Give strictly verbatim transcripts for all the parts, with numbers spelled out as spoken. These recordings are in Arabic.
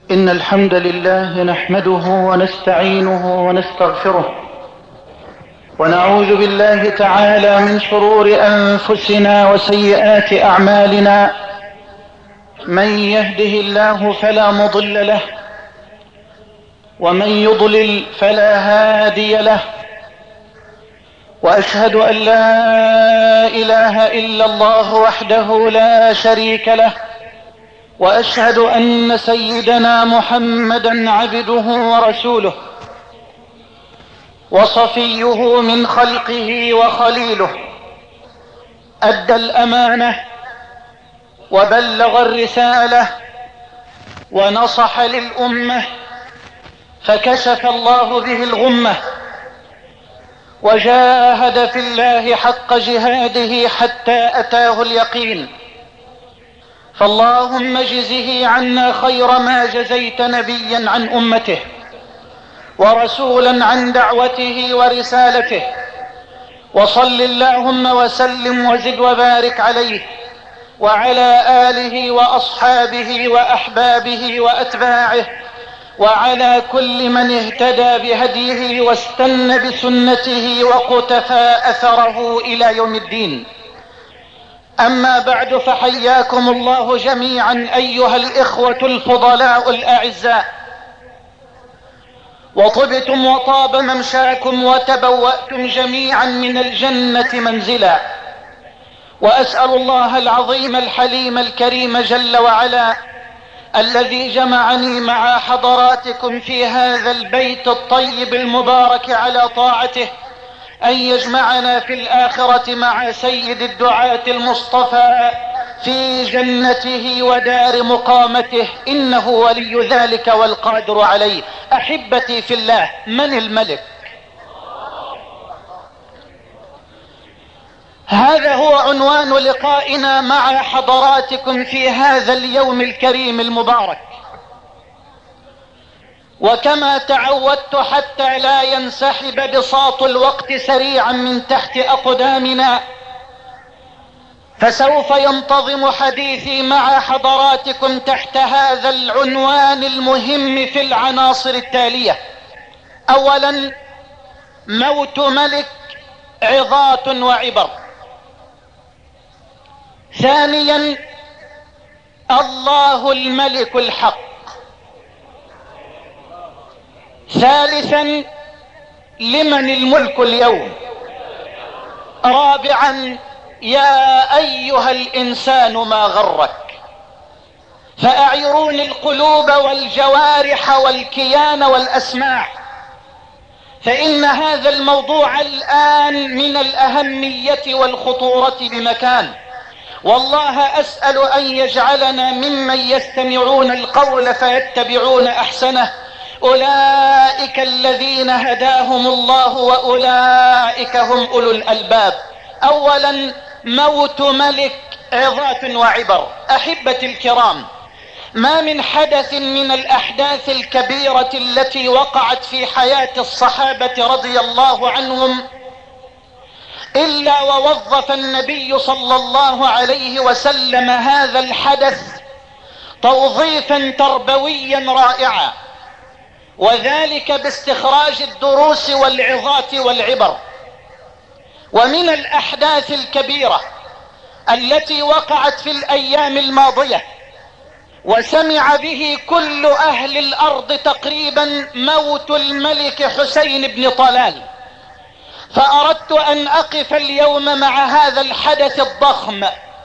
إن الحمد لله نحمده ونستعينه ونستغفره، ونعوذ بالله تعالى من شرور أنفسنا وسيئات أعمالنا. من يهده الله فلا مضل له، ومن يضلل فلا هادي له، وأشهد أن لا إله إلا الله وحده لا شريك له، وأشهد أن سيدنا محمدا عبده ورسوله وصفيه من خلقه وخليله. أدى الأمانة وبلغ الرسالة ونصح للأمة، فكشف الله به الغمة، وجاهد في الله حق جهاده حتى أتاه اليقين. فاللهم اجزه عنا خير ما جزيت نبيا عن أمته، ورسولا عن دعوته ورسالته، وصل اللهم وسلم وزد وبارك عليه وعلى آله وأصحابه وأحبابه وأتباعه، وعلى كل من اهتدى بهديه واستنى بسنته وقتفى أثره إلى يوم الدين. أما بعد، فحياكم الله جميعا أيها الإخوة الفضلاء الأعزاء، وطبتم وطاب ممشاكم وتبوأتم جميعا من الجنة منزلا. وأسأل الله العظيم الحليم الكريم جل وعلا الذي جمعني مع حضراتكم في هذا البيت الطيب المبارك على طاعته أن يجمعنا في الآخرة مع سيد الدعاة المصطفى في جنته ودار مقامته، إنه ولي ذلك والقادر عليه. أحبتي في الله، من الملك؟ هذا هو عنوان لقائنا مع حضراتكم في هذا اليوم الكريم المبارك. وكما تعودت حتى لا ينسحب بساط الوقت سريعا من تحت أقدامنا، فسوف ينتظم حديثي مع حضراتكم تحت هذا العنوان المهم في العناصر التالية. أولا، موت ملك، عظات وعبر. ثانيا، الله الملك الحق. ثالثا، لمن الملك اليوم. رابعا، يا أيها الإنسان ما غرك. فأعيروني القلوب والجوارح والكيان والأسماع، فإن هذا الموضوع الآن من الأهمية والخطورة بمكان. والله أسأل أن يجعلنا ممن يستمعون القول فيتبعون أحسنه. أولئك الذين هداهم الله وأولئك هم أولو الألباب. أولا، موت ملك، عظات وعبر. أحبتي الكرام، ما من حدث من الأحداث الكبيرة التي وقعت في حياة الصحابة رضي الله عنهم إلا ووظف النبي صلى الله عليه وسلم هذا الحدث توظيفا تربويا رائعا، وذلك باستخراج الدروس والعظات والعبر. ومن الأحداث الكبيرة التي وقعت في الأيام الماضية وسمع به كل أهل الأرض تقريبا موت الملك حسين بن طلال. فأردت أن أقف اليوم مع هذا الحدث الضخم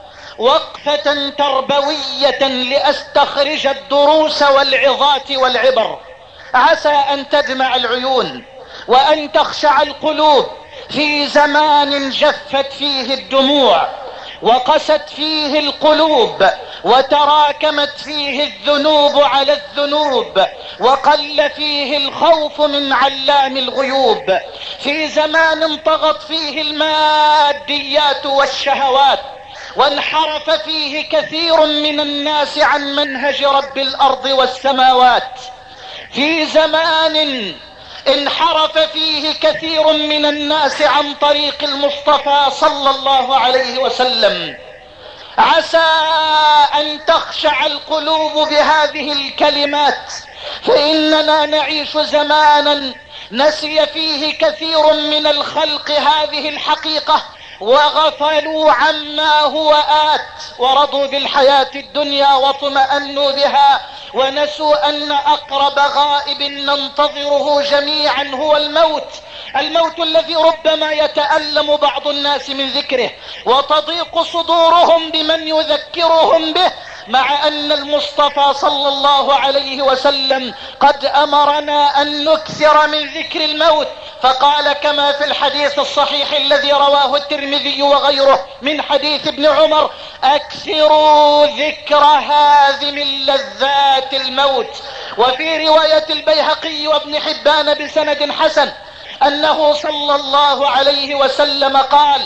وقفة تربوية لأستخرج الدروس والعظات والعبر، عسى أن تدمع العيون وأن تخشع القلوب في زمان جفت فيه الدموع وقست فيه القلوب وتراكمت فيه الذنوب على الذنوب وقل فيه الخوف من علام الغيوب، في زمان طغت فيه الماديات والشهوات وانحرف فيه كثير من الناس عن منهج رب الأرض والسماوات، في زمان انحرف فيه كثير من الناس عن طريق المصطفى صلى الله عليه وسلم. عسى أن تخشع القلوب بهذه الكلمات، فإننا نعيش زمانا نسي فيه كثير من الخلق هذه الحقيقة، وغفلوا عما هو آت، ورضوا بالحياة الدنيا واطمأنوا بها، ونسوا أن أقرب غائب ننتظره جميعا هو الموت. الموت الذي ربما يتألم بعض الناس من ذكره وتضيق صدورهم بمن يذكرهم به، مع أن المصطفى صلى الله عليه وسلم قد أمرنا أن نكثر من ذكر الموت، فقال كما في الحديث الصحيح الذي رواه الترمذي وغيره من حديث ابن عمر: أكثروا ذكر هاذم اللذات الموت. وفي رواية البيهقي وابن حبان بسند حسن أنه صلى الله عليه وسلم قال: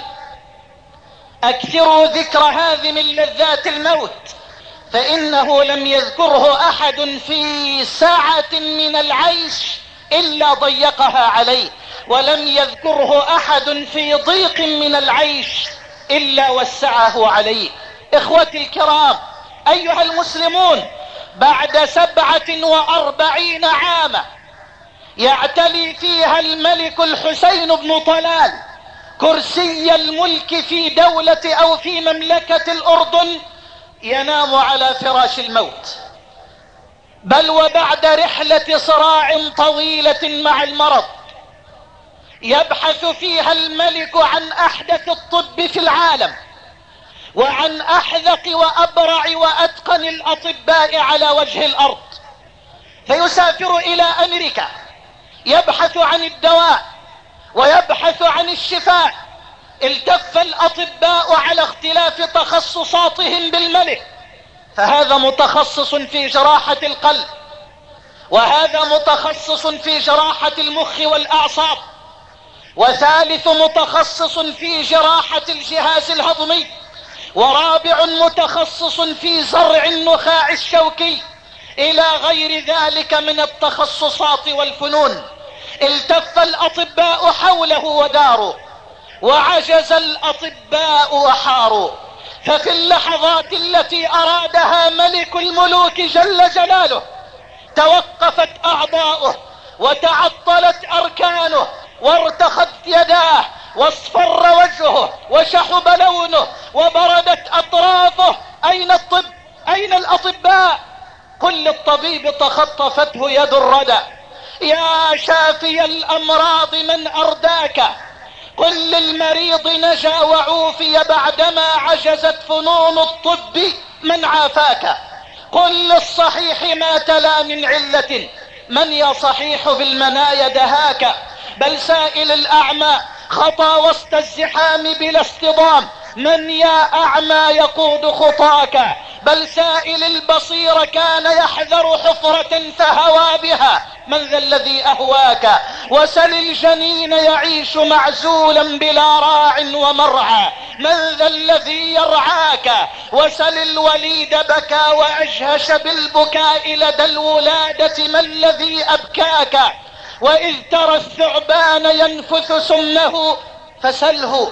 أكثروا ذكر هاذم اللذات الموت، فإنه لم يذكره أحد في ساعة من العيش إلا ضيقها عليه، ولم يذكره أحد في ضيق من العيش إلا وسعه عليه. إخوتي الكرام، أيها المسلمون، بعد سبعة وأربعين عاما يعتلي فيها الملك الحسين بن طلال كرسي الملك في دولة أو في مملكة الأردن، ينام على فراش الموت، بل وبعد رحلة صراع طويلة مع المرض يبحث فيها الملك عن أحدث الطب في العالم وعن أحذق وأبرع وأتقن الأطباء على وجه الأرض، فيسافر إلى أمريكا يبحث عن الدواء ويبحث عن الشفاء. التف الأطباء على اختلاف تخصصاتهم بالملك، فهذا متخصص في جراحة القلب، وهذا متخصص في جراحة المخ والأعصاب، وثالث متخصص في جراحة الجهاز الهضمي، ورابع متخصص في زرع النخاع الشوكي، إلى غير ذلك من التخصصات والفنون. التف الأطباء حوله وداروا، وعجز الأطباء وحاروا، ففي اللحظات التي أرادها ملك الملوك جل جلاله توقفت أعضاؤه وتعطلت أركانه وارتخت يداه واصفر وجهه وشحب لونه وبردت أطرافه. أين الطب؟ أين الأطباء؟ قل للطبيب تخطفته يد الردى: يا شافي الأمراض من أرداك؟ قل للمريض نجا وعوفي بعدما عجزت فنون الطب من عافاك؟ قل للصحيح ما تلا من علة: من يا صحيح بالمنايا دهاك؟ بل سائل الأعمى خطى وسط الزحام بلا اصطدام: من يا أعمى يقود خطاك؟ بل سائل البصير كان يحذر حفرة فهوى بها: من ذا الذي أهواك؟ وسل الجنين يعيش معزولا بلا راع ومرعى: من ذا الذي يرعاك؟ وسل الوليد بكى وأجهش بالبكاء لدى الولادة: ما الذي أبكاك؟ وإذ ترى الثعبان ينفث سمه فسله: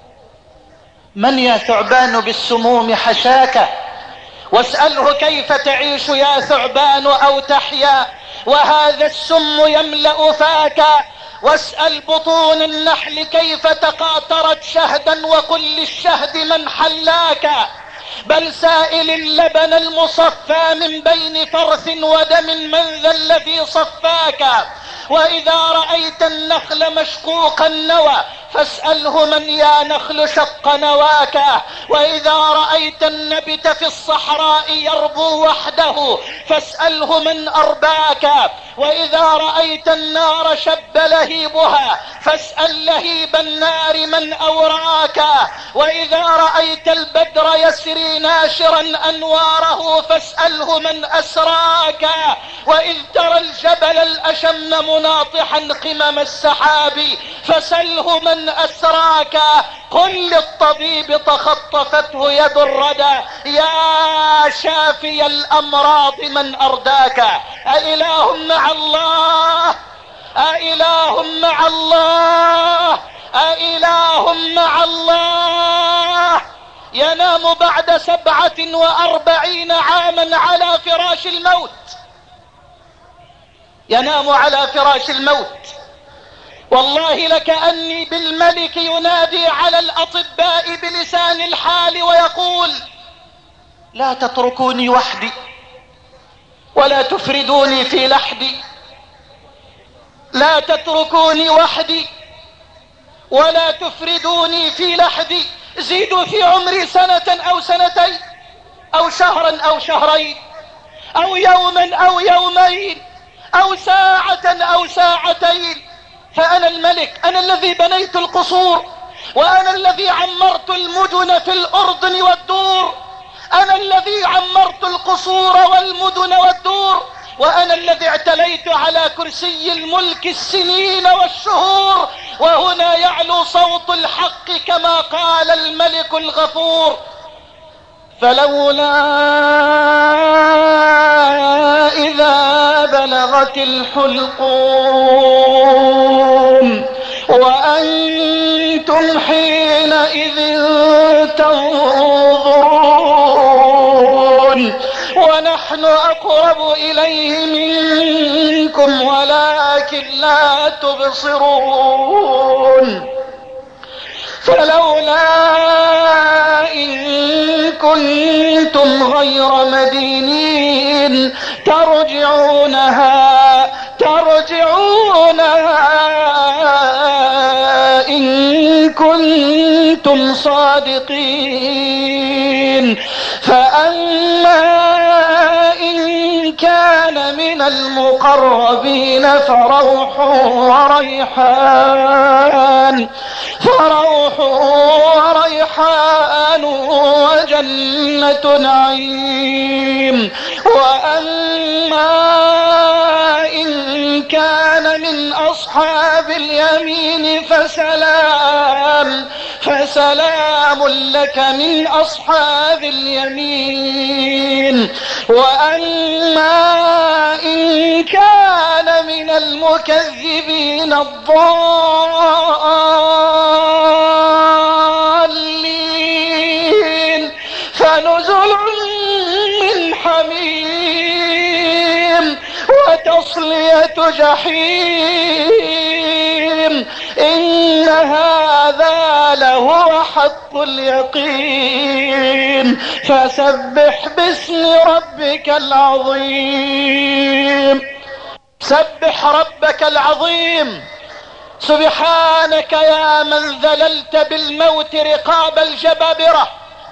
من يا ثعبان بالسموم حشاك؟ واسأله: كيف تعيش يا ثعبان أو تحيا وهذا السم يملأ فاك؟ واسأل بطون النحل كيف تقاطرت شهدا وقل للشهد من حلاك؟ بل سائل اللبن المصفى من بين فرث ودم: من ذا الذي صفاك؟ وإذا رأيت النخل مشقوق النوى فاسأله: من يا نخل شق نواك؟ وإذا رأيت النبت في الصحراء يربو وحده فاسأله: من أرباك؟ وإذا رأيت النار شب لهيبها فاسأل لهيب النار: من أوراك؟ وإذا رأيت البدر يسري ناشرا أنواره فاسأله: من أسراك؟ وإذ ترى الجبل الأشم مناطحا قمم السحاب فسله: من أسراك؟ قل للطبيب تخطفته يد الردى: يا شافي الأمراض من أرداك؟ أإله مع الله؟ أإله مع الله؟ أإله مع الله؟ ينام بعد سبعة واربعين عاما على فراش الموت، ينام على فراش الموت. والله لكأني بالملك ينادي على الأطباء بلسان الحال ويقول: لا تتركوني وحدي ولا تفردوني في لحدي، لا تتركوني وحدي ولا تفردوني في لحدي، زيدوا في عمري سنة أو سنتين أو شهرا أو شهرين أو يوما أو يومين أو ساعة أو ساعتين، فأنا الملك، أنا الذي بنيت القصور، وأنا الذي عمرت المدن في الأردن والدور، أنا الذي عمرت القصور والمدن والدور، وأنا الذي اعتليت على كرسي الملك السنين والشهور، وهنا يعلو صوت الحق كما قال الملك الغفور: فلولا إذا بلغت الحلقوم وأنتم حينئذ تنظرون ونحن أقرب إليه منكم ولكن لا تبصرون. فلولا إن كنتم غير مدينين ترجعونها ترجعونها إن كنتم صادقين. فأما إن كان من المقربين فروح وريحان فروح وريحان وجنة نعيم. وأما إن كان من أصحاب اليمين فسلام فسلام لك من أصحاب اليمين. وأما إن كان من المكذبين الضالين فنزل من حميم وتصلية جحيم. إن هذا لهو حق اليقين. فسبح باسم ربك العظيم. سبح ربك العظيم. سبحانك يا من ذللت بالموت رقاب الجبابرة،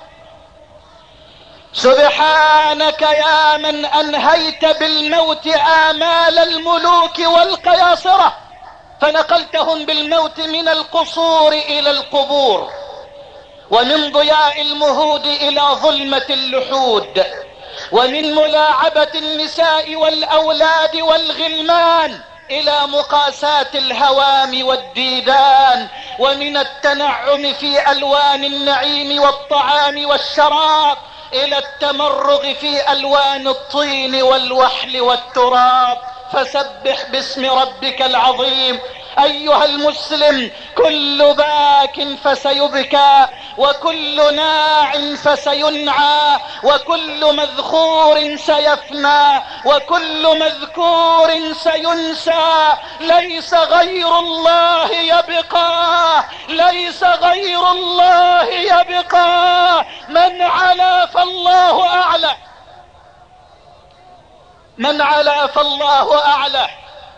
سبحانك يا من أنهيت بالموت آمال الملوك والقياصرة، فنقلتهم بالموت من القصور إلى القبور، ومن ضياء المهود إلى ظلمة اللحود، ومن ملاعبة النساء والأولاد والغلمان إلى مقاساة الهوام والديدان، ومن التنعم في ألوان النعيم والطعام والشراب إلى التمرغ في ألوان الطين والوحل والتراب. فسبح باسم ربك العظيم. أيها المسلم، كل باك فسيبكى، وكل ناع فسينعى، وكل مذخور سيفنى، وكل مذكور سينسى. ليس غير الله يبقى، ليس غير الله يبقى. من علا فالله أعلى، من علا فالله أعلى،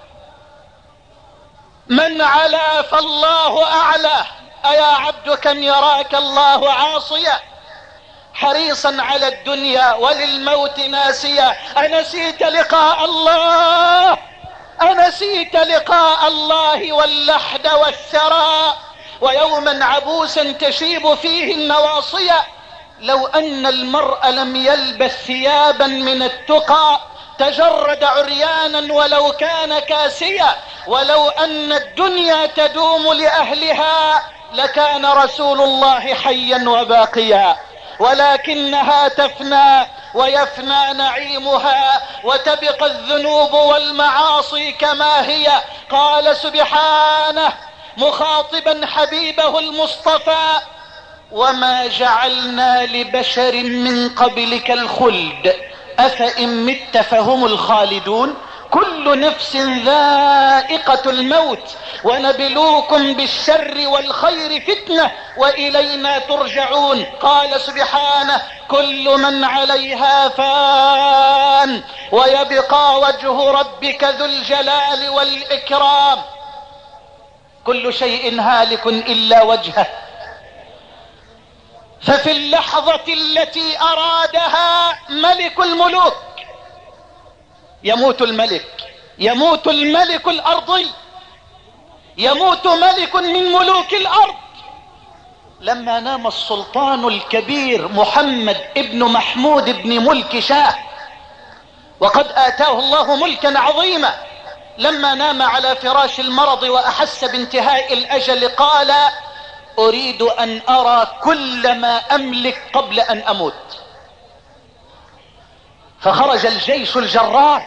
من علا فالله أعلى. أيا عبد كم يراك الله عاصيا حريصا على الدنيا وللموت ناسيا. أنسيت لقاء الله، أنسيت لقاء الله واللحد والثرى، ويوما عبوسا تشيب فيه النواصية. لو أن المرء لم يلبس ثيابا من التقى تجرد عريانا ولو كان كاسيا. ولو أن الدنيا تدوم لأهلها لكان رسول الله حيا وباقيا، ولكنها تفنى ويفنى نعيمها، وتبقى الذنوب والمعاصي كما هي. قال سبحانه مخاطبا حبيبه المصطفى: وما جعلنا لبشر من قبلك الخلد أفإن مت فهم الخالدون كل نفس ذائقة الموت ونبلوكم بالشر والخير فتنة وإلينا ترجعون. قال سبحانه كل من عليها فان ويبقى وجه ربك ذو الجلال والإكرام. كل شيء هالك إلا وجهه. ففي اللحظة التي أرادها ملك الملوك يموت الملك، يموت الملك الأرضي، يموت ملك من ملوك الأرض. لما نام السلطان الكبير محمد ابن محمود ابن ملك شاه، وقد آتاه الله ملكا عظيما، لما نام على فراش المرض وأحس بانتهاء الأجل قال أريد أن أرى كل ما أملك قبل أن أموت. فخرج الجيش الجرار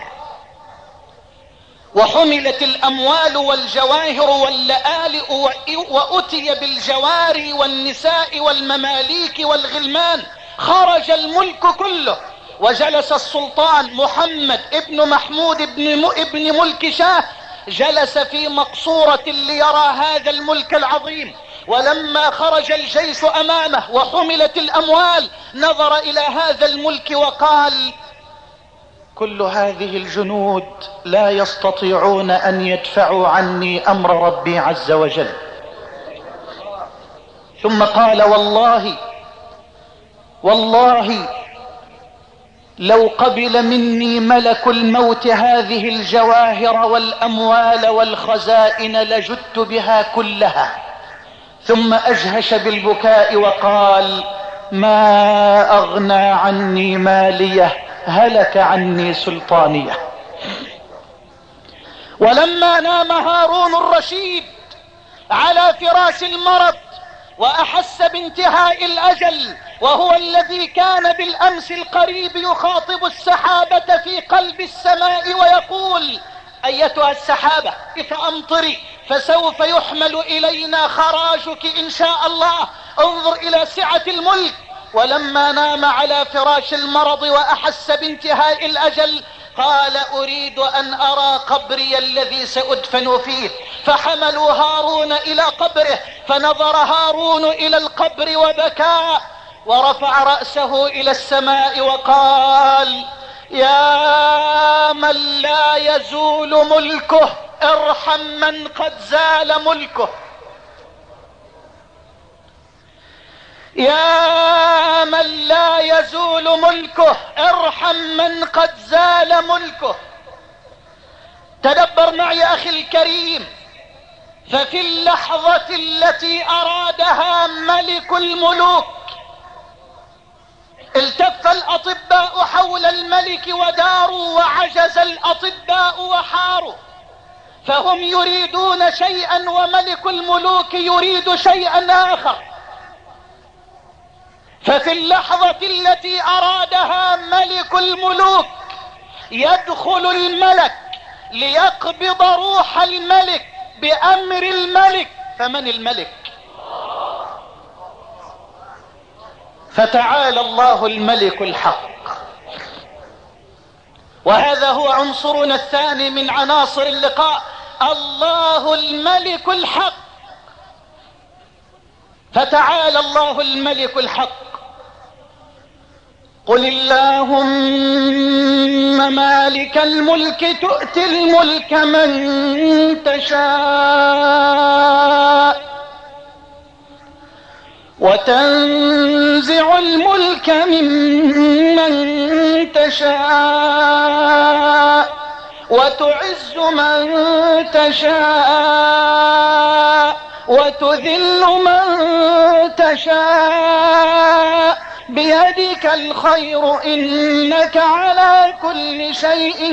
وحملت الأموال والجواهر واللآلئ وأتي بالجواري والنساء والمماليك والغلمان. خرج الملك كله وجلس السلطان محمد ابن محمود ابن, ابن ملك شاه، جلس في مقصورة ليرى هذا الملك العظيم. ولما خرج الجيش أمامه وحملت الأموال نظر إلى هذا الملك وقال كل هذه الجنود لا يستطيعون أن يدفعوا عني أمر ربي عز وجل. ثم قال والله والله لو قبل مني ملك الموت هذه الجواهر والأموال والخزائن لجدت بها كلها. ثم أجهش بالبكاء وقال ما أغنى عني ماليه هلك عني سلطانيه. ولما نام هارون الرشيد على فراش المرض وأحس بانتهاء الأجل، وهو الذي كان بالأمس القريب يخاطب السحابة في قلب السماء ويقول أيتها السحابة فأمطري فسوف يحمل إلينا خراجك إن شاء الله، انظر إلى سعة الملك. ولما نام على فراش المرض وأحس بانتهاء الأجل قال أريد أن أرى قبري الذي سأدفن فيه. فحملوا هارون إلى قبره، فنظر هارون إلى القبر وبكى ورفع رأسه إلى السماء وقال يا من لا يزول ملكه ارحم من قد زال ملكه، يا من لا يزول ملكه ارحم من قد زال ملكه. تدبر معي أخي الكريم، ففي اللحظة التي أرادها ملك الملوك التف الأطباء حول الملك وداروا وعجز الأطباء وحاروا، فهم يريدون شيئا وملك الملوك يريد شيئا آخر. ففي اللحظة التي أرادها ملك الملوك يدخل الملك ليقبض روح الملك بأمر الملك. فمن الملك؟ فتعالى الله الملك الحق. وهذا هو عنصرنا الثاني من عناصر اللقاء، الله الملك الحق. فتعالى الله الملك الحق. قل اللهم مالك الملك تؤتي الملك من تشاء وتنزع الملك ممن تشاء وتعز من تشاء وتذل من تشاء بيدك الخير إنك على كل شيء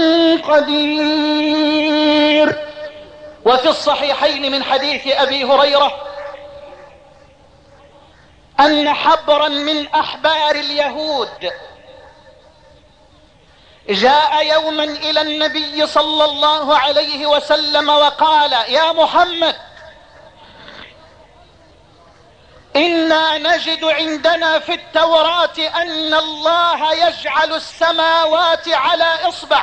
قدير. وفي الصحيحين من حديث أبي هريرة أن حبرا من أحبار اليهود جاء يوما إلى النبي صلى الله عليه وسلم وقال يا محمد إنا نجد عندنا في التوراة أن الله يجعل السماوات على إصبع،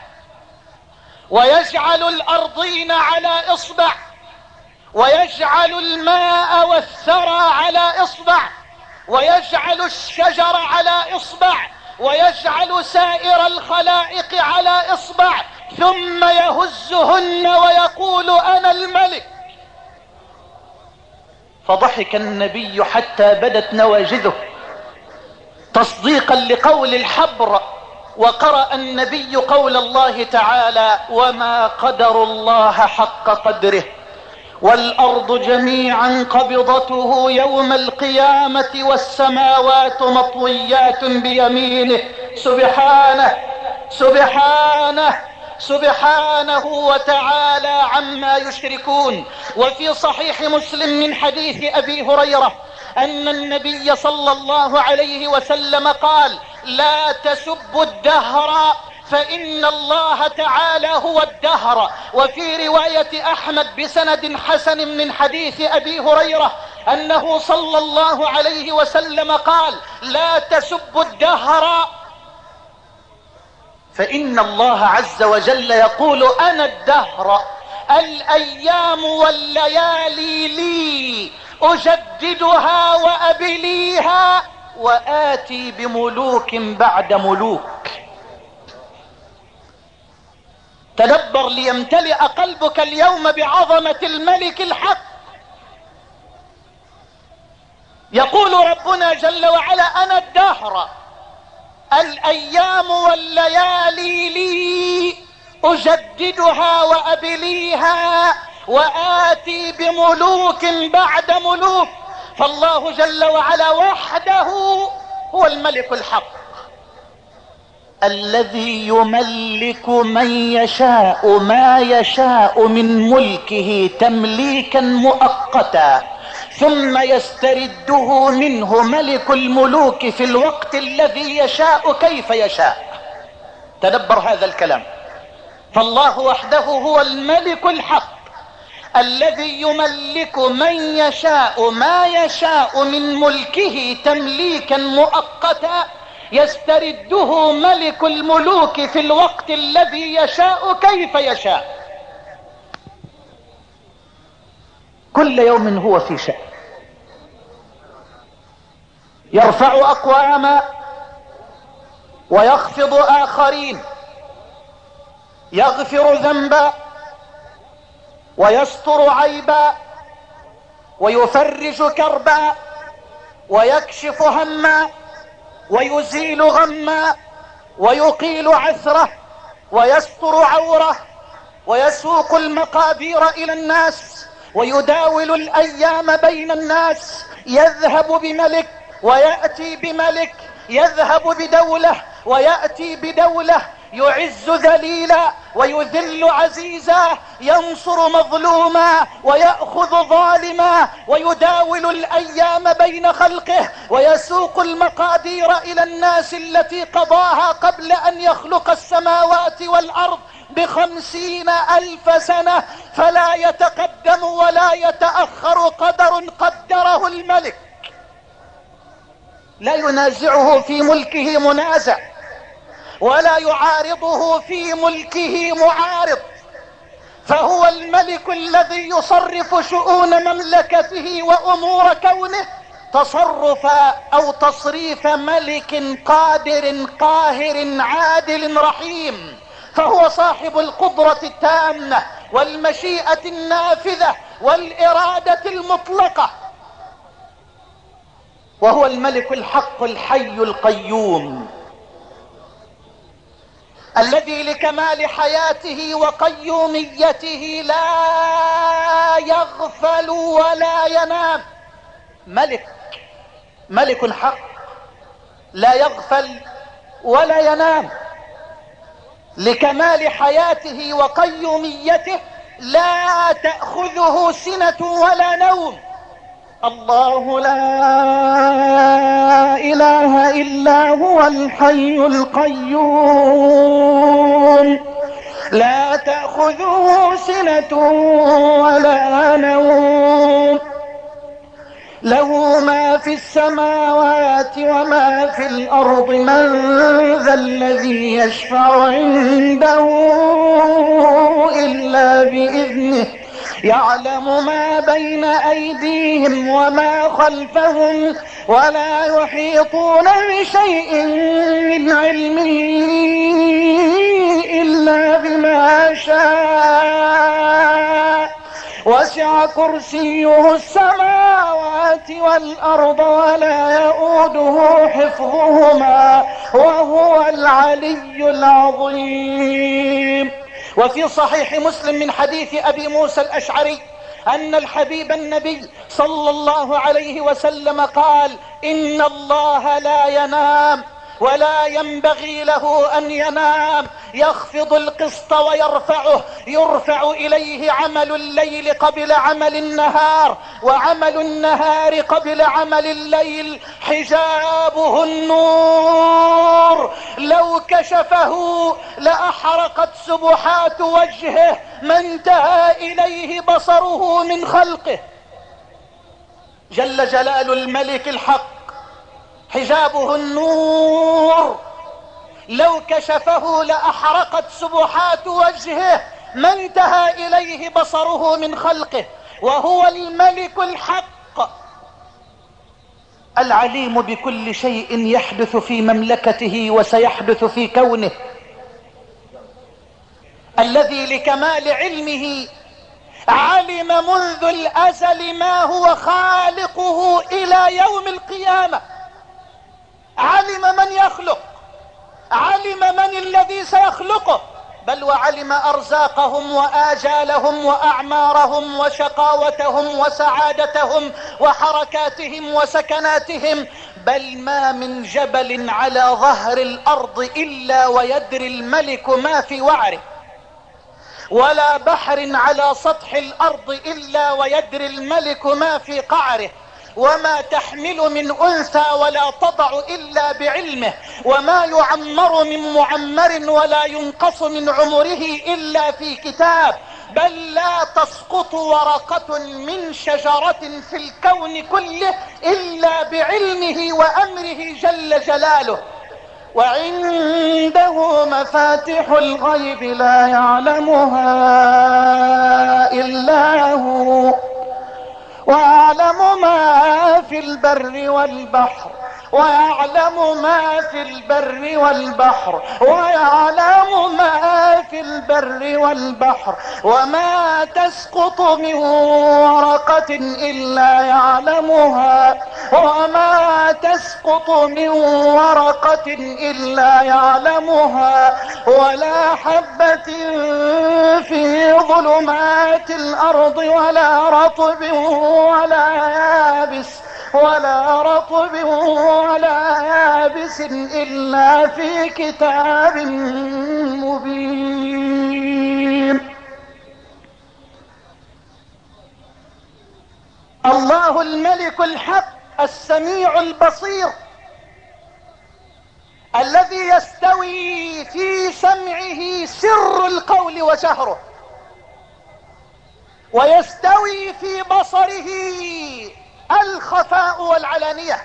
ويجعل الأرضين على إصبع، ويجعل الماء والثرى على إصبع، ويجعل الشجر على إصبع، ويجعل سائر الخلائق على إصبع، ثم يهزهن ويقول أنا الملك. فضحك النبي حتى بدت نواجذه تصديقا لقول الحبر، وقرأ النبي قول الله تعالى: وما قدر الله حق قدره والأرض جميعا قبضته يوم القيامة والسماوات مطويات بيمينه سبحانه سبحانه سبحانه وتعالى عما يشركون. وفي صحيح مسلم من حديث أبي هريرة أن النبي صلى الله عليه وسلم قال: لا تسبوا الدهر فإن الله تعالى هو الدهر. وفي رواية أحمد بسند حسن من حديث أبي هريرة أنه صلى الله عليه وسلم قال: لا تسبوا الدهر فإن الله عز وجل يقول أنا الدهر، الأيام والليالي لي أجددها وأبليها وآتي بملوك بعد ملوك. تدبر ليمتلئ قلبك اليوم بعظمة الملك الحق. يقول ربنا جل وعلا: أنا الدهر، الأيام والليالي لي أجددها وأبليها وآتي بملوك بعد ملوك. فالله جل وعلا وحده هو الملك الحق الذي يملك من يشاء ما يشاء من ملكه تمليكا مؤقتا، ثم يسترده منه ملك الملوك في الوقت الذي يشاء كيف يشاء. تدبر هذا الكلام. فالله وحده هو الملك الحق الذي يملك من يشاء ما يشاء من ملكه تمليكا مؤقتا، يسترده ملك الملوك في الوقت الذي يشاء كيف يشاء. كل يوم هو في شأن، يرفع أقواما ويخفض آخرين، يغفر ذنبا ويستر عيبا ويفرج كربا ويكشف هما ويزيل غما ويقيل عثره ويستر عوره ويسوق المقادير إلى الناس ويداول الأيام بين الناس. يذهب بملك ويأتي بملك، يذهب بدولة ويأتي بدولة، يعز ذليلا ويذل عزيزا، ينصر مظلوما ويأخذ ظالما، ويداول الأيام بين خلقه ويسوق المقادير إلى الناس التي قضاها قبل أن يخلق السماوات والأرض بخمسين ألف سنة، فلا يتقدم ولا يتأخر قدر قدره الملك، لا ينازعه في ملكه منازع ولا يعارضه في ملكه معارض. فهو الملك الذي يصرف شؤون مملكته وأمور كونه تصرف أو تصريف ملك قادر قاهر عادل رحيم. فهو صاحب القدرة التامة والمشيئة النافذة والإرادة المطلقة، وهو الملك الحق الحي القيوم الذي لكمال حياته وقيوميته لا يغفل ولا ينام. ملك ملك حق لا يغفل ولا ينام، لكمال حياته وقيوميته لا تأخذه سنة ولا نوم. الله لا إله إلا هو الحي القيوم لا تأخذه سنة ولا نوم له ما في السماوات وما في الأرض، من ذا الذي يشفع عنده إلا بإذنه، يعلم ما بين أيديهم وما خلفهم، ولا يحيطون بشيء من علمه إلا بما شاء، وسع كرسيه السماوات والأرض ولا يؤوده حفظهما وهو العلي العظيم. وفي صحيح مسلم من حديث أبي موسى الأشعري أن الحبيب النبي صلى الله عليه وسلم قال: إن الله لا ينام ولا ينبغي له أن ينام، يخفض القسط ويرفعه، يرفع إليه عمل الليل قبل عمل النهار، وعمل النهار قبل عمل الليل، حجابه النور، لو كشفه لأحرقت سبحات وجهه ما انتهى إليه بصره من خلقه. جل جلال الملك الحق، حجابه النور، لو كشفه لأحرقت سبحات وجهه ما انتهى إليه بصره من خلقه، وهو الملك الحق العليم بكل شيء يحدث في مملكته وسيحدث في كونه، الذي لكمال علمه علم منذ الأزل ما هو خالقه إلى يوم القيامة، علم من يخلق، علم من الذي سيخلقه، بل وعلم أرزاقهم وآجالهم وأعمارهم وشقاوتهم وسعادتهم وحركاتهم وسكناتهم، بل ما من جبل على ظهر الأرض إلا ويدري الملك ما في وعره، ولا بحر على سطح الأرض إلا ويدري الملك ما في قعره، وما تحمل من أنثى ولا تضع إلا بعلمه، وما يعمر من معمر ولا ينقص من عمره إلا في كتاب، بل لا تسقط ورقة من شجرة في الكون كله إلا بعلمه وأمره جل جلاله. وعنده مفاتح الغيب لا يعلمها إلا هو، ويعلم ما في البر والبحر، ويعلم ما في البر والبحر، ويعلم ما في البر والبحر، وما تسقط من ورقة إلا يعلمها، وما تسقط من ورقة إلا يعلمها، ولا حبة في ظلمات الأرض ولا رطب ولا يابس ولا رطب ولا يابس إلا في كتاب مبين. الله الملك الحق السميع البصير، الذي يستوي في سمعه سر القول وجهره، ويستوي في بصره الخفاء والعلانية،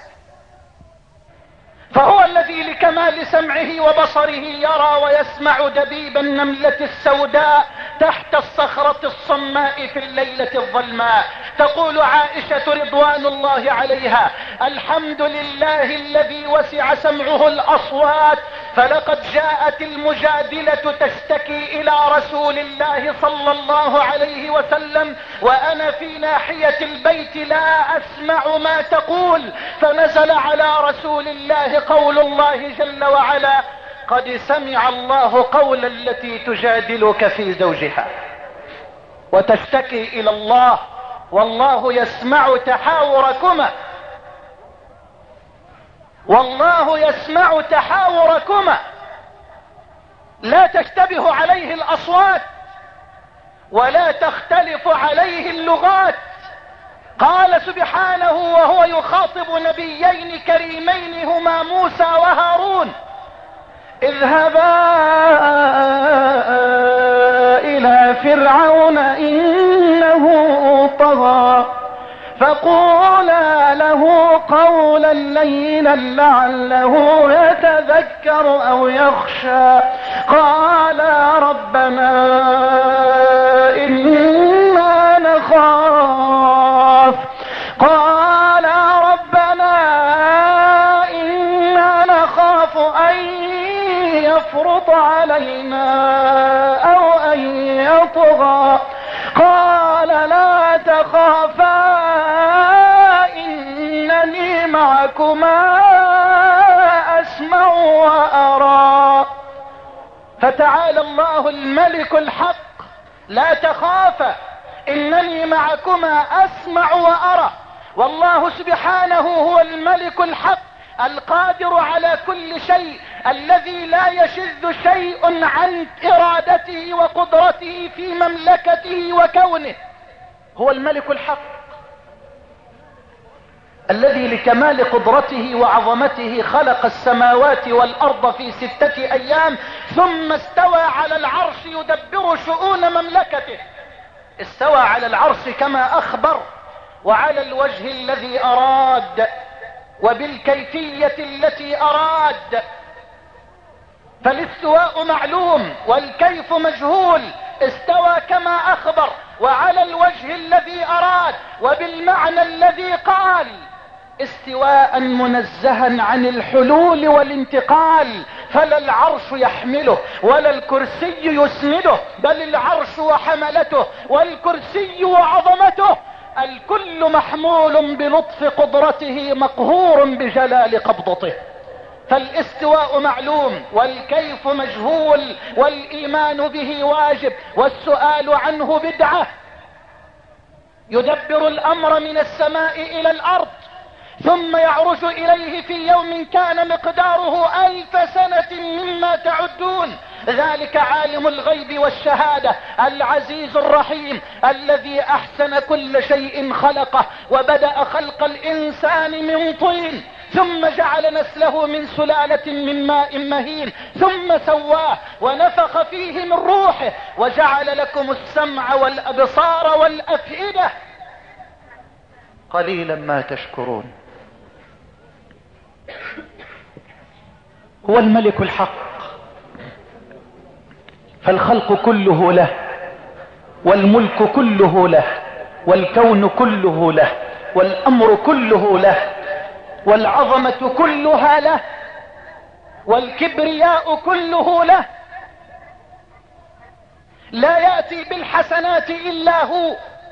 فهو الذي لكمال سمعه وبصره يرى ويسمع دبيب النملة السوداء تحت الصخرة الصماء في الليلة الظلماء. تقول عائشة رضوان الله عليها: الحمد لله الذي وسع سمعه الأصوات، فلقد جاءت المجادلة تشتكي إلى رسول الله صلى الله عليه وسلم وأنا في ناحية البيت لا أسمع ما تقول، فنزل على رسول الله قول الله جل وعلا: قد سمع الله قول التي تجادلك في زوجها وتشتكي إلى الله، والله يسمع تحاوركما، والله يسمع تحاوركما، لا تشتبه عليه الأصوات ولا تختلف عليه اللغات. قال سبحانه وهو يخاطب نبيين كريمين هما موسى وهارون: اذهبا إلى فرعون إنه طغى فقولا له قولا لينا لعله يتذكر او يخشى. قالا ربنا إنا نخاف قالا ربنا إنا نخاف أن يفرط علينا أو أن يطغى. قال لا تخافا إنني معكما أسمع وأرى. فتعالى الله الملك الحق. لا تخافا إنني معكما أسمع وأرى. والله سبحانه هو الملك الحق القادر على كل شيء، الذي لا يشذ شيء عن إرادته وقدرته في مملكته وكونه. هو الملك الحق الذي لكمال قدرته وعظمته خلق السماوات والأرض في ستة أيام ثم استوى على العرش يدبر شؤون مملكته. استوى على العرش كما أخبر، وعلى الوجه الذي أراد وبالكيفية التي أراد. فالاستواء معلوم والكيف مجهول. استوى كما أخبر وعلى الوجه الذي أراد وبالمعنى الذي قال. استواء منزها عن الحلول والانتقال، فلا العرش يحمله ولا الكرسي يسنده، بل العرش وحملته والكرسي وعظمته الكل محمول بلطف قدرته مقهور بجلال قبضته. فالاستواء معلوم والكيف مجهول والإيمان به واجب والسؤال عنه بدعة. يدبر الأمر من السماء إلى الأرض ثم يعرج إليه في يوم كان مقداره ألف سنة مما تعدون. ذلك عالم الغيب والشهادة العزيز الرحيم الذي أحسن كل شيء خلقه وبدأ خلق الإنسان من طين ثم جعل نسله من سلالة من ماء مهين ثم سواه ونفخ فيه من روحه وجعل لكم السمع والأبصار والأفئدة قليلا ما تشكرون. هو الملك الحق، فالخلق كله له والملك كله له والكون كله له والأمر كله له والعظمة كلها له والكبرياء كله له. لا يأتي بالحسنات إلا هو،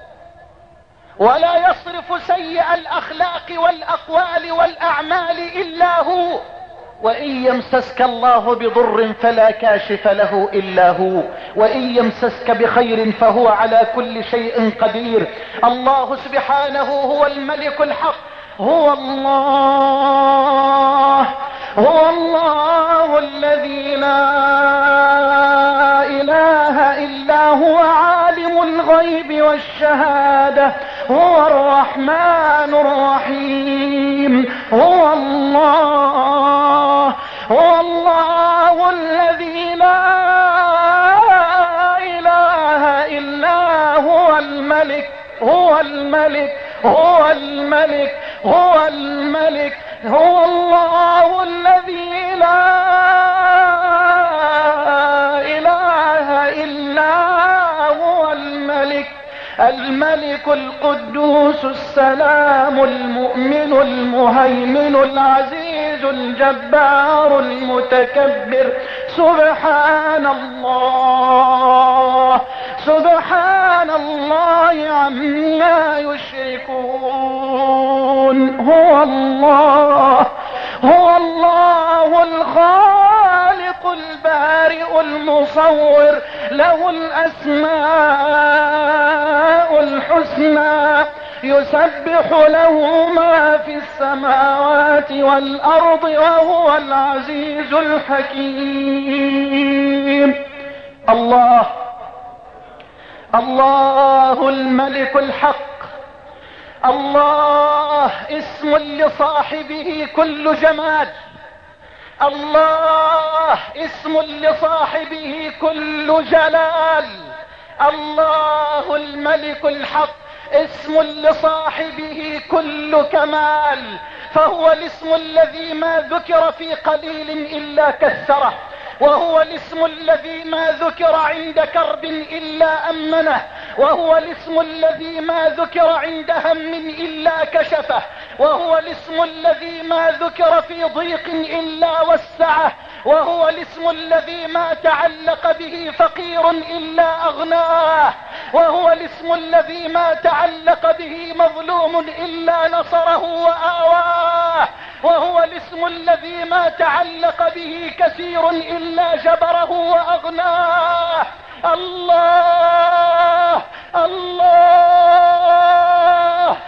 ولا يصرف سيء الأخلاق والأقوال والأعمال إلا هو. وإن يمسسك الله بضر فلا كاشف له إلا هو، وإن يمسسك بخير فهو على كل شيء قدير. الله سبحانه هو الملك الحق. هو الله هو الله الذي لا إله إلا هو عالم الغيب والشهادة. هو الرحمن الرحيم. هو الله هو الله الذي لا إله إلا هو الملك هو الملك هو الملك هو الملك هو الله الذي لا إله إلا هو الملك الملك القدوس السلام المؤمن المهيمن العزيز الجبار المتكبر. سبحان الله سبحان الله عما يشركون. هو الله هو الله الخالق البارئ المصور، له الأسماء الحسنى، يسبح له ما في السماوات والأرض وهو العزيز الحكيم. الله الله الملك الحق. الله اسم لصاحبه كل جمال. الله اسم لصاحبه كل جلال. الله الملك الحق اسم لصاحبه كل كمال، فهو الاسم الذي ما ذكر في قليل إلا كثره، وهو الاسم الذي ما ذكر عند كرب إلا أمنه، وهو الاسم الذي ما ذكر عند هم إلا كشفه، وهو الاسم الذي ما ذكر في ضيق إلا وسعه، وهو الاسم الذي ما تعلق به فقير إلا أغناه، وهو الاسم الذي ما تعلق به مظلوم إلا نصره وآواه، وهو الاسم الذي ما تعلق به كثير إلا جبره وأغناه. الله الله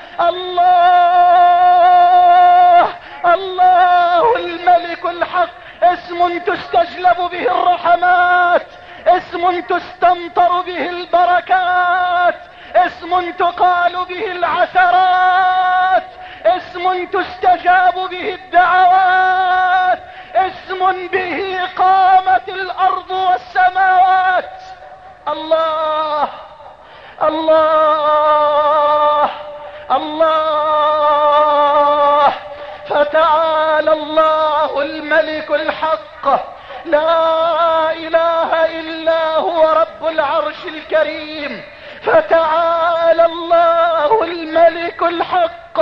الله الله الملك الحق، اسم تستجلب به الرحمات، اسم تستمطر به البركات، اسم تقال به العثرات، اسم تستجاب به الدعوات، اسم به قامت الارض والسماوات. الله الله الله. فتعالى الله الملك الحق، لا اله الا هو رب العرش الكريم. فتعالى الله الملك الحق،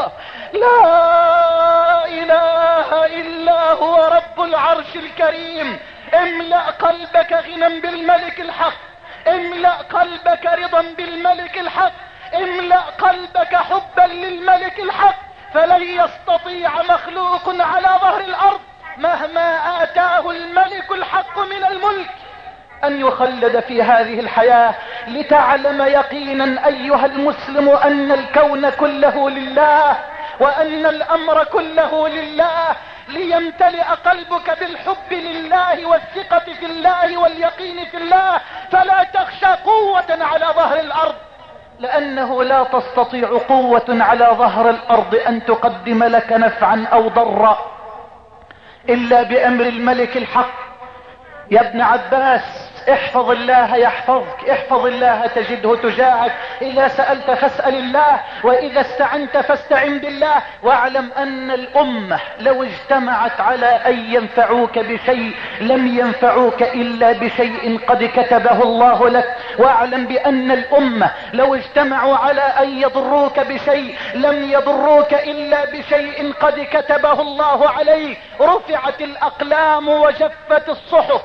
لا اله الا هو رب العرش الكريم. املأ قلبك غنى بالملك الحق، املأ قلبك رضا بالملك الحق، املأ قلبك حبا للملك الحق، فلن يستطيع مخلوق على ظهر الارض مهما اتاه الملك الحق من الملك ان يخلد في هذه الحياة، لتعلم يقينا ايها المسلم ان الكون كله لله، وان الامر كله لله، ليمتلئ قلبك بالحب لله والثقة في الله واليقين في الله، فلا تخشى قوة على ظهر الارض، لانه لا تستطيع قوة على ظهر الارض ان تقدم لك نفعا او ضرا الا بامر الملك الحق. يا ابن عباس، احفظ الله يحفظك، احفظ الله تجده تجاهك، اذا سألت فاسأل الله، واذا استعنت فاستعن بالله، واعلم ان الامة لو اجتمعت على ان ينفعوك بشيء لم ينفعوك الا بشيء قد كتبه الله لك، واعلم بان الامة لو اجتمعوا على ان يضروك بشيء لم يضروك الا بشيء قد كتبه الله عليك. رفعت الاقلام وجفت الصحف،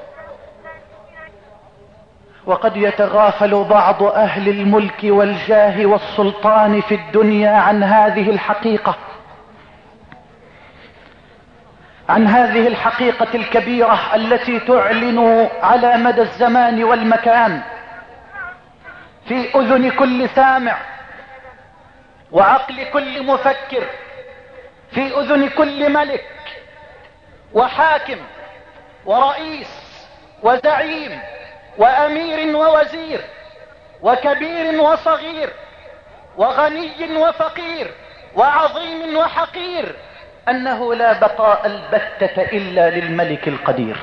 وقد يتغافل بعض اهل الملك والجاه والسلطان في الدنيا عن هذه الحقيقة، عن هذه الحقيقة الكبيرة التي تعلن على مدى الزمان والمكان في اذن كل سامع وعقل كل مفكر، في اذن كل ملك وحاكم ورئيس وزعيم وامير ووزير وكبير وصغير وغني وفقير وعظيم وحقير، انه لا بقاء البتة الا للملك القدير.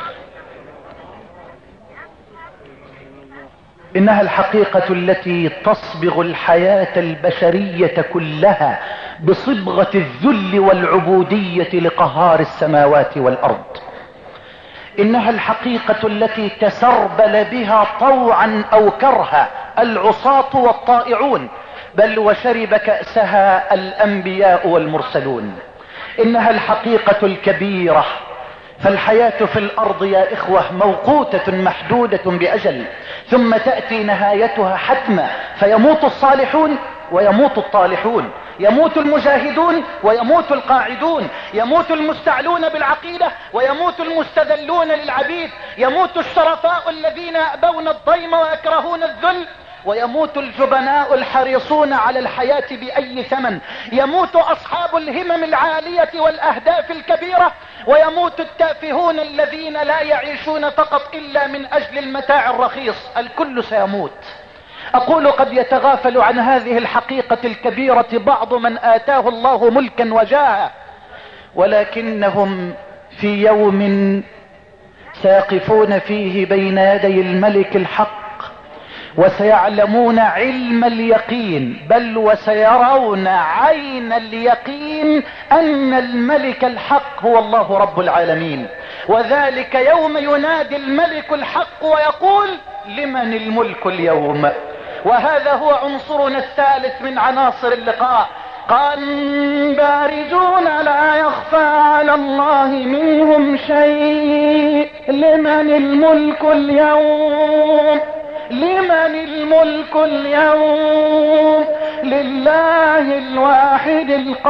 انها الحقيقة التي تصبغ الحياة البشرية كلها بصبغة الذل والعبودية لقهار السماوات والارض. انها الحقيقة التي تسربل بها طوعا او كرها العصاة والطائعون، بل وشرب كأسها الانبياء والمرسلون. انها الحقيقة الكبيرة، فالحياة في الارض يا اخوة موقوتة محدودة باجل، ثم تأتي نهايتها حتما، فيموت الصالحون ويموت الطالحون، يموت المجاهدون ويموت القاعدون، يموت المستعلون بالعقيدة ويموت المستذلون للعبيد، يموت الشرفاء الذين يأبون الضيم ويكرهون الذل، ويموت الجبناء الحريصون على الحياة بأي ثمن، يموت أصحاب الهمم العالية والأهداف الكبيرة، ويموت التافهون الذين لا يعيشون فقط إلا من أجل المتاع الرخيص. الكل سيموت. اقول قد يتغافل عن هذه الحقيقة الكبيرة بعض من اتاه الله ملكا وجاها، ولكنهم في يوم سيقفون فيه بين يدي الملك الحق وسيعلمون علم اليقين، بل وسيرون عين اليقين ان الملك الحق هو الله رب العالمين. وذلك يوم ينادي الملك الحق ويقول لمن الملك اليوم. وهذا هو عنصرنا الثالث من عناصر اللقاء. قال بارزون لا يخفى على الله منهم شيء. لمن الملك اليوم؟ لمن الملك اليوم؟ لله الواحد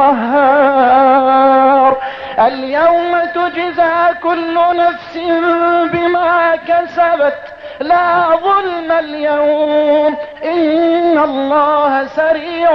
القهار. اليوم تجزى كل نفس بما كسبت لا ظلم اليوم إن الله سريع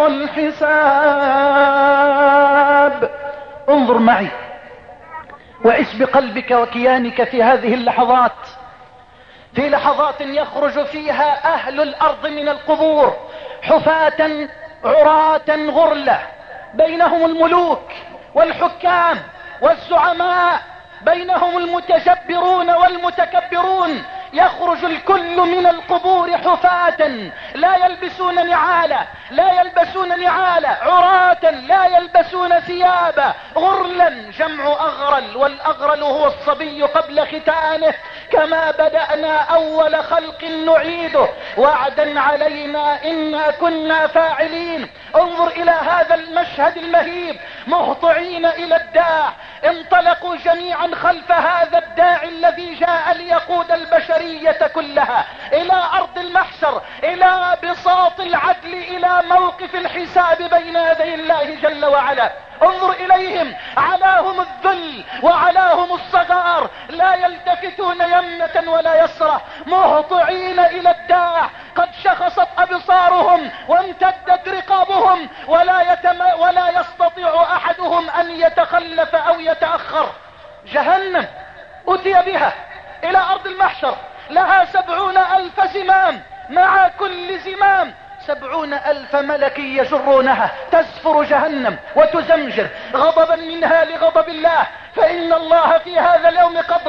الحساب. انظر معي وعش بقلبك وكيانك في هذه اللحظات، في لحظات يخرج فيها أهل الأرض من القبور حفاة عراة غرلة، بينهم الملوك والحكام والزعماء، بينهم المتجبرون والمتكبرون. يخرج الكل من القبور حفاة لا يلبسون نعالا، لا يلبسون نعالا، عراة لا يلبسون ثيابا، غرلا جمع أغرل، والأغرل هو الصبي قبل ختانه. كما بدأنا أول خلق نعيده وعدا علينا إنا كنا فاعلين. انظر إلى هذا المشهد المهيب، مهطعين إلى الداع، انطلقوا جميعا خلف هذا الداعي الذي جاء ليقود البشرية كلها إلى أرض المحشر، إلى بساط العدل، إلى موقف الحساب بين يدي الله جل وعلا. انظر إليهم، علاهم الذل وعلاهم الصغار، لا يلتفتون يمنة ولا يسرة، مهطعين إلى الداع، قد شخصت أبصارهم وامتدت رقابهم، ولا, يتم ولا يستطيع أحدهم أن يتخلف أو يتأخر. جهنم أتي بها إلى أرض المحشر، لها سبعون ألف زمام، مع كل زمام سبعون ألف ملك يجرونها، تزفر جهنم وتزمجر غضبا منها لغضب الله، فإن الله في هذا اليوم قد